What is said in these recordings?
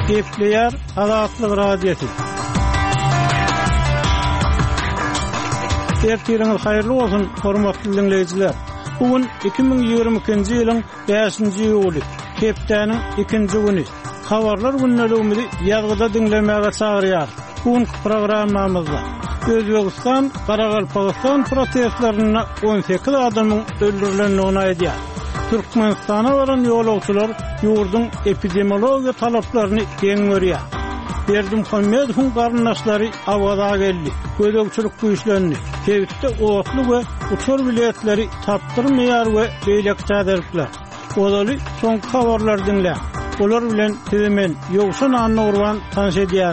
Gepleyer Azatlyk Radiosu. Ertiriniz hayırlı olsun, hormatly dinleyijiler. Bugün 2022-nji ýylyň 5-nji ýuly, hepdeniň 2-nji güni. Habarlar günnäligimizi ýazgyda dinlemäge çagyrýar. Bugünkü programmamyzda Özbegistan, Garagalpagystan protestlerine 18 adamyň öldürilendigini aýdýar. Türkmenistana baran ýolagçylar ýurdun epidemiologiýa talaplaryny geň görýär. Berdimuhammedowyň garyndaşlary awada geldi. Gödökçülük güýçlerini, tewitde otly we uçur biletleri tapdyrmaýar we beýlek çäderipler. Olaly soňky habarlar dinle. Olar bilen temen ýogşan anny urban tanış edýär.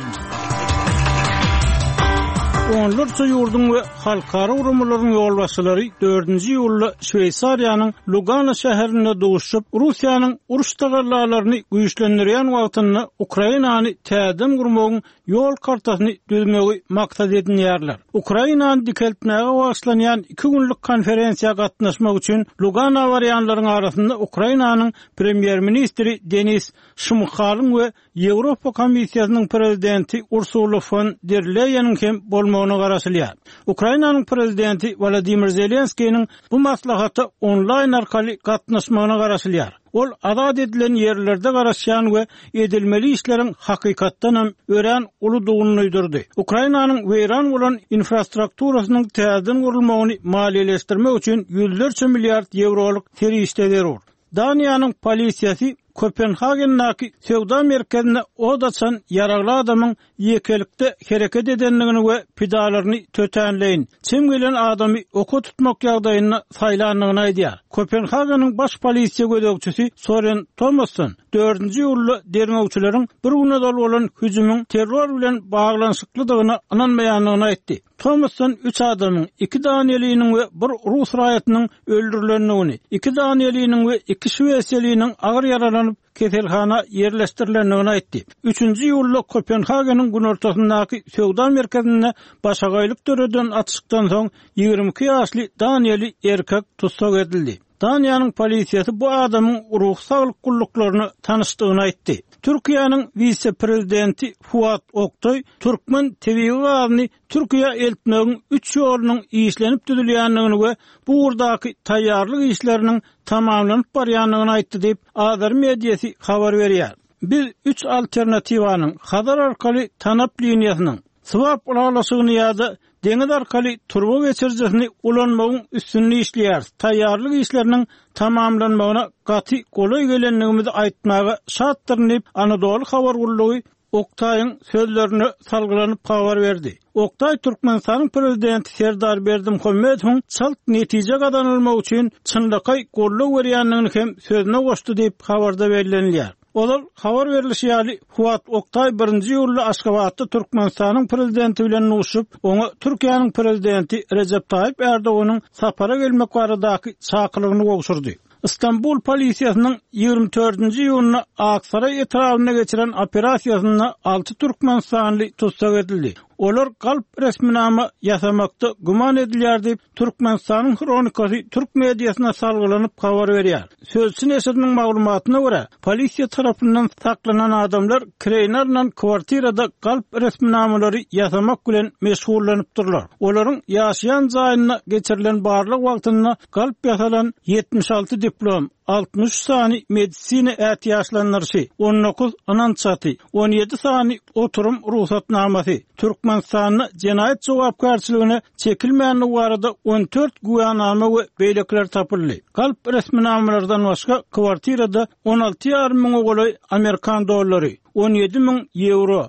Onlarca ýurdun we halkara urumlaryň ýolbaşçylary 4-nji ýylda Şweýsariýanyň Lugano şäherinde duşup, Russiýanyň uruş tagarlalaryny güýçlendirýän wagtyny Ukrainany täzem gurmagyň ýol kartasyny düzmegi maksat edinýärler. Ukrainany dikeltmäge başlanýan 2 günlük konferensiýa gatnaşmak üçin Lugano barýanlaryň arasynda Ukrainanyň premier ministri Denis Şmyhalyň we Ýewropa Komissiýasynyň prezidenti Ursula von der Leyen'in hem bolmagyny garaşylýar. Ukrainanyň prezidenti Volodymyr Zelenskiýiň bu maslahaty onlaýn arkaly gatnaşmagyna garaşylýar. Ol azad edilen yerlerde garaşýan we edilmeli işleriň hakykatdan hem ören uludygyny uýdurdy. Ukrainanyň weýran bolan infrastrukturasynyň täzeden gurulmagyny maliýeleşdirmek üçin yüzlerce milliard euroluk terişde berýär. Daniýanyň polisiýasy Kopenhagen'daki sewda merkezine odaçan yaragly adamyň ýekelikde hereket edenligini we pidalaryny tötenleýin. Çim gelen adamy oka tutmak ýagdaýyna saýlandygyny aýdýar. Kopenhagenyň baş polisiýa gödökçüsi Soren Thomasson 4-nji ýylda derňewçileriň bir güne dol bolan hüjümüň terror bilen baglanyşyklydygyny ananmaýanlygyny aýtdy. Thomasson 3 adamyň 2 Daniýeliniň we 1 Rus raýatynyň öldürilendigini, 2 Daniýeliniň we 2 Şweýsariyanyň agyr yaralanyp keselhana yerleşdirilendigini aýtdy. 3-nji ýylda Kopenhagenyň gün ortasyndaky sewda merkezine başagaýlyk töreden atışykdan soň 22 ýaşly Daniýeli erkek tutsak edildi. Daniýanyň polisiýasy bu adamyň ruh saglyk gulluklarını tanışdygyny aýtdy. Türkiýanyň vice-prezidenti Fuat Oktay, Türkmen telewizionyny Türkiýe eltmegiň 3 ýolunyň işlenip düzülýändigini we bu urdaky taýýarlyk işleriniň tamamlanyp barýanlygyny aýtdy diýip Azar mediýasy habar berýär. Biz 3 alternatiwanyň Hadar arkaly tanap liniýasynyň swap ulaşygyny ýa-da deňiz arkaly turba geçirjisini ulanmagyň üstünni işleýär. Taýýarlyk işleriniň tamamlanmagyna gaty golay gelenligimizi aýtmagy şartdyryp Anadolu habar gullugy Oktay'ın sözlerini salgılanyp habar berdi. Oktay Türkmenistanyň prezidenti Serdar Berdimuhammedowyň çalt netije gadanylmak üçin çynlykay golluk berýänligini hem sözüne goşdy diýip habarda belirlenýär. Olar habar berilişi ýaly Fuat Oktay 1-nji ýylda Aşgabatda Türkmenistanyň prezidenti bilen uşup, oňa Türkiýanyň prezidenti Recep Tayyip Erdoganyň sapara gelmek baradaky çakylygyny gowşurdy. İstanbul polisiýasynyň 24-nji ýylyna Aksaray etrawyna geçiren operasiýasyna 6 türkmenistanly tutsak edildi. Olar galp resminama ýasamakda guman edilýär diýip Türkmenistanyň kronikasy Türk mediýasyna salgylanyp habar berýär. Sözçi nesirniň maglumatyna görä, polisiýa tarapyndan saklanan adamlar kreýnarlan kwartirada galp resminamalary ýasamak bilen meşgullanypdyrlar. Olaryň ýaşaýan jaýyna geçirilen barlyk wagtyna galp ýasalan 76 diplom, 60 sany medisina ätiýaşlanýary, 19 anançaty, 17 sany oturum ruhsatnamasy, Türkmenistanyň jenaýet jogapkarçylygyna çekilmänligi barada 14 guýannama we beýlekler tapyldy. Galp resminamalardan başga kwartirada 16,5 miň golay Amerikan dollary, 17.000 euro,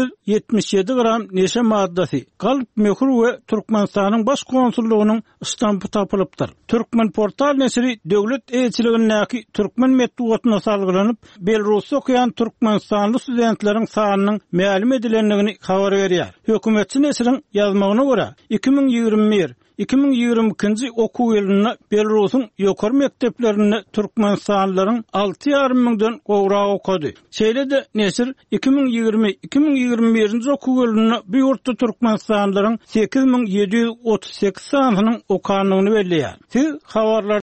177 gram neşe maddasy, galp möhür we Türkmenistanyň baş konsullugynyň stampy tapylypdyr. Türkmen portal nesiri döwlet elçiligindäki türkmen metbuatyna salgylanyp, Belarusda okuyan Türkmenistanly studentleriň sanynyň ma'lum edilenligini habar berýär. Hökümetçi nesiriň ýazmagyna görä 2021-2022 okuw ýylyna Belarusyň ýokary mekdeplerinde Türkmenistanlylaryň 6,5 miňden gowrak okudy. Şeýle-de nesir 2020-2021 okuw ýylyna bu ýurtda Türkmenistanlylaryň 8.738 sanynyň okanlygyny belleýär. Siz habarlar